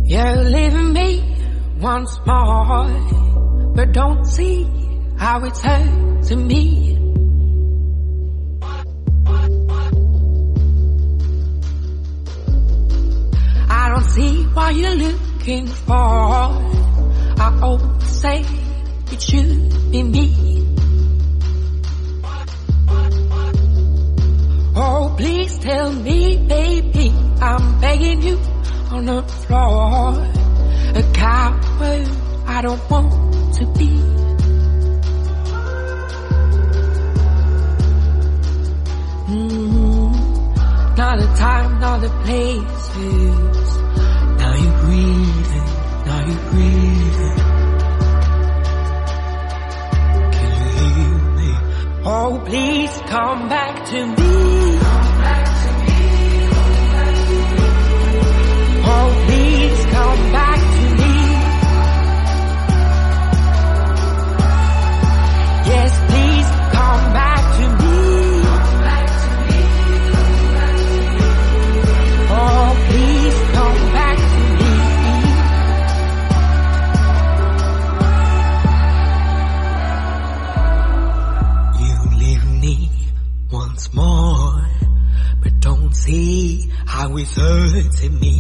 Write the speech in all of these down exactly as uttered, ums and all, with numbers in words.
You're leaving me once more, but don't see how it's hurting me. I don't see what you're looking for. I always say it should be me. Oh, please tell me, baby, I'm begging you on the floor. A coward I don't want to be. Mm-hmm. Not the time, not the places. Now you're breathing, now you're breathing. Can you hear me? Oh, please come back to me. Come back to me. Oh, please come back to me. Yes, please come back to me. Come back to me. Oh, please come back to me. You leave me once more, but don't see how it's hurting me.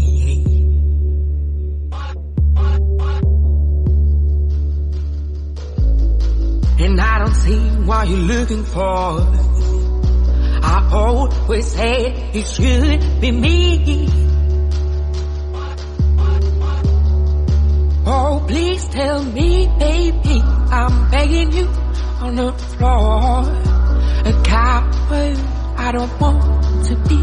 And I don't see what you're looking for. I always say it should be me. Oh, please tell me, baby, I'm begging you on the floor. A coward I don't want to be.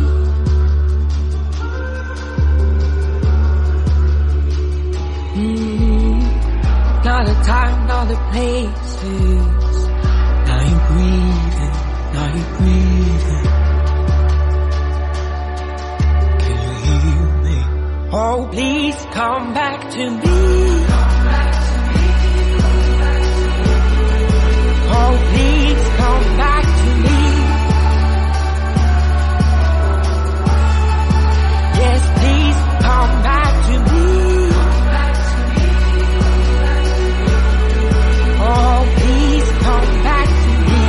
Mm, not the time, not the places. Now you're breathing, now you're breathing. Can you hear me? Oh, please come back to me. Come back to me. Oh, please come back to me. Yes, please come back to me. Oh, please come back to me.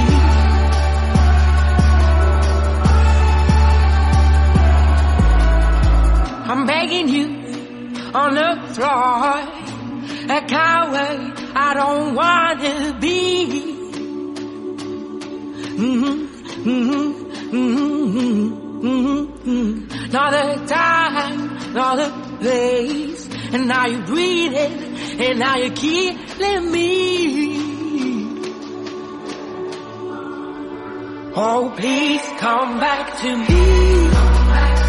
I'm begging you on the floor. A coward I don't want to be. Mm-hmm, mm-hmm, mm-hmm, mm-hmm. Not the time, not the place. And now you're breathing, and now you're killing me. Oh, please come back to me. Come back